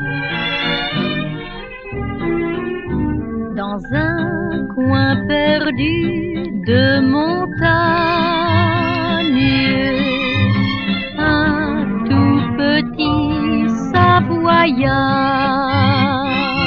Dans un coin perdu de montagne, un tout petit Savoyard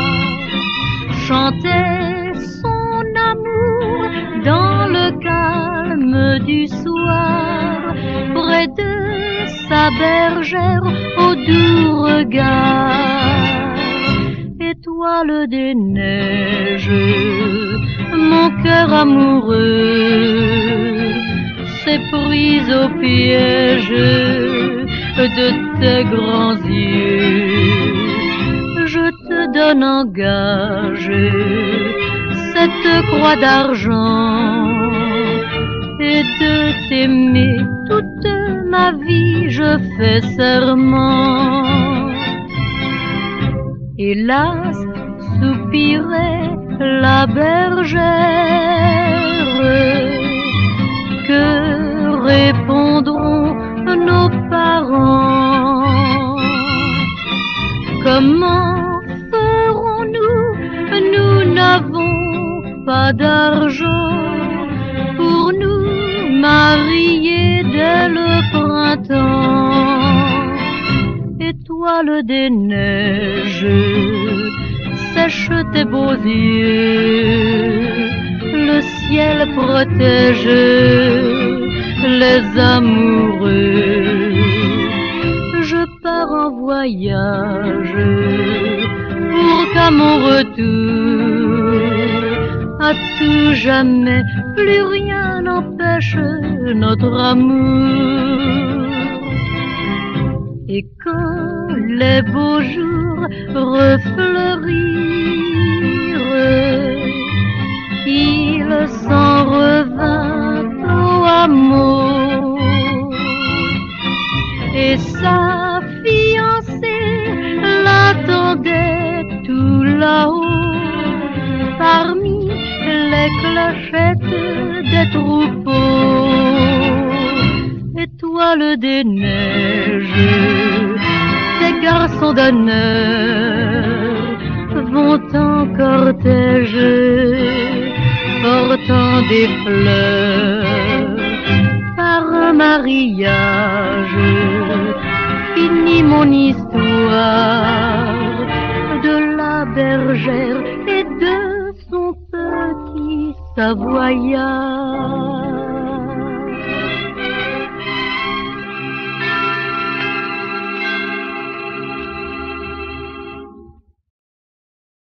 chantait son amour dans le calme du soir, près de sa bergère au doux regard. Étoile des neiges, mon cœur amoureux s'est pris au piège de tes grands yeux. Je te donne en gage cette croix d'argent et de t'aimer toute ma vie je fais serment. Hélas, soupirait la bergère, que répondront nos parents? Comment ferons-nous? Nous n'avons pas d'argent pour nous marier dès le printemps. Étoile des neiges, sèche tes beaux yeux, le ciel protège les amoureux. Je pars en voyage pour qu'à mon retour, à tout jamais, plus rien n'empêche notre amour. Et quand les beaux jours refleurirent, il s'en revint au hameau, et sa fiancée l'attendait tout là-haut, parmi les clochettes des troupeaux. Étoile des neiges, ces garçons d'honneur vont en cortège, portant des fleurs. Par un mariage, finit mon histoire de la bergère et de son petit Savoyard.